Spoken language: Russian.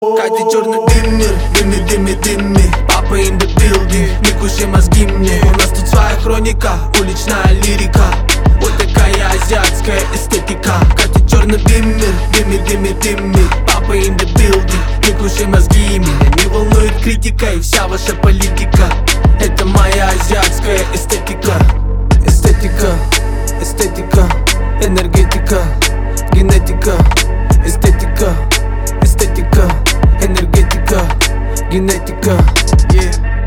Катя, черный дыммер, дымми. Папа in the building, не кушай мозги мне. У нас тут своя хроника, уличная лирика. Вот такая азиатская эстетика. Катя, черный дыммер, дымми. Папа in the building, не кушай мозги. Меня не волнует критика и вся ваша политика. Это моя азиатская эстетика. Эстетика, энергетика, генетика. Эстетика, энергетика, генетика.